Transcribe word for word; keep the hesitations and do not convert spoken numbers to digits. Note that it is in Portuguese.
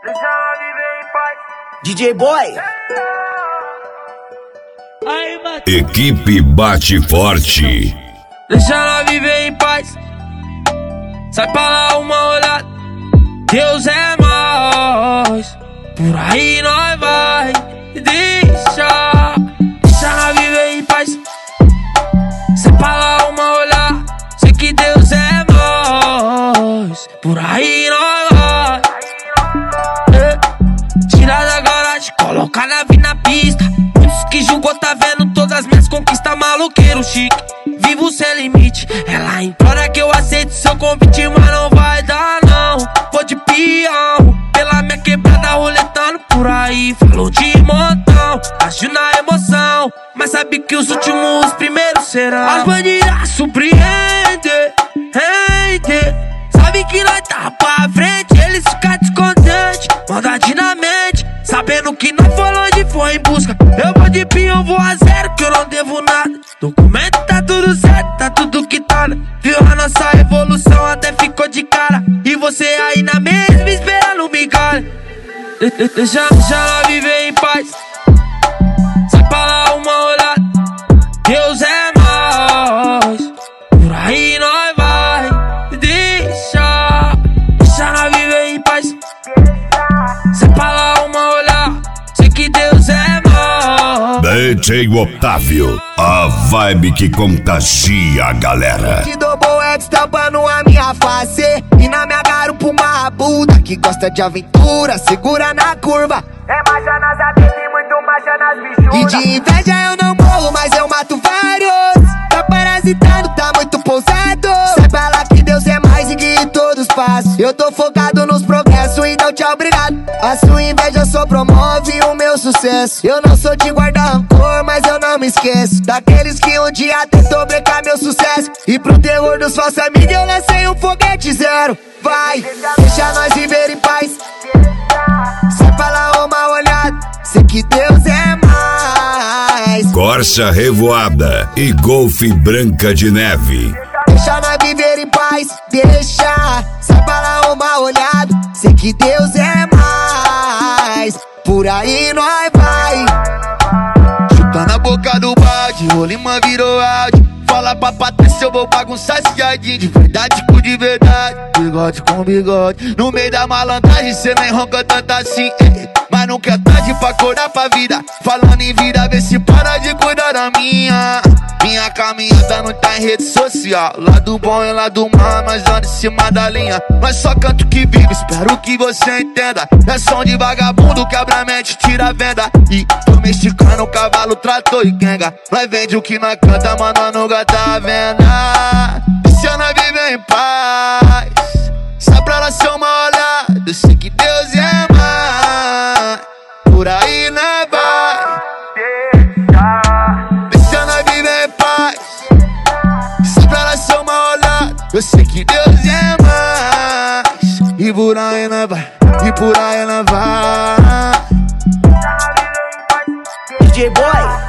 D J Boy. Equipe Bate Forte. Deixa ela viver em paz. Sai pra lá uma olhada. Deus é mais. Por aí nós vai. Deixa, deixa ela viver em paz. Sai pra lá uma olhada. Sei que Deus é mais. Por aí nós vai. É. Tira da garagem, coloca a nave na pista. Muitos que julgou tá vendo todas as minhas conquistas. Maloqueiro chique, vivo sem limite. Ela implora que eu aceite seu convite, mas não vai dar não. Vou de peão, pela minha quebrada roletando por aí. Falou de montão, agiu na emoção, mas sabe que os últimos, os primeiros serão. As bandidas surpreendem, rende. Sabe que nós tá pra frente, eles ficam descontentes. Maldade na mente, sabendo que não foi longe, foi em busca. Eu vou de peão, vou a zero, que eu não devo nada. Documento tá tudo certo, tá tudo quitado. Viu a nossa evolução, até ficou de cara. E você aí na mesma, esperando migalha. de de Deixa, deixa ela viver em paz. Sai pra lá uma olhada. Deus é mais. Por aí nós vai. Deixa, deixa ela viver em paz. Sai pra lá uma olhada. Sei que Deus é mais. D J Otávio, a vibe que contagia a galera. Te dou boex tampando a minha face. E na minha garupa uma buda que gosta de aventura, segura na curva. É marcha nas atitas e muito marcha nas bichudas. E de inveja eu não morro, mas eu mato vários. Tá parasitando, tá muito pousado. Saiba lá que Deus é mais e guia todos os passos. Eu tô focado nos progressos e não tchau, obrigado. A sua inveja só promove o meu sucesso. Eu não sou de guardar rancor, mas eu não me esqueço daqueles que um dia tentou brecar meu sucesso. E pro terror dos falsos amigos eu lancei um foguete zero. Vai, deixa nós viver em paz. Sai pra lá uma olhada, sei que Deus é mais. Corsa Revoada e Golfe Branca de Neve. Deixa nós viver em paz, deixa. Sai pra lá uma olhada, sei que Deus é mais. Por aí nós vai. Chuta na boca do balde, o Lima virou áudio. Fala pra Patrícia, eu vou bagunçar esse jardim. De verdade com de verdade, bigode com bigode. No meio da malandragem, cê nem ronca tanto assim, eh. Mas nunca é tarde pra acordar pra vida. Falando em vida, vê se para de cuidar da minha. Minha caminhada não tá em rede social. Lado bom e lado mal, nós anda em cima da linha. Nós só canto que vive, espero que você entenda. É som de vagabundo, quebra a mente, tira a venda. E domesticando o cavalo, trator e quenga. Nós vende o que nós canta, mas nós nunca tá à venda. Deixa nós viver em paz. Sai pra lá ser uma olhada, eu sei que Deus é mais. Por aí nós vai. Deixa nós viver em paz. Sai pra lá ser uma olhada, eu sei que Deus é mais. E por aí nós vai, e por aí nós vai. D J Boy.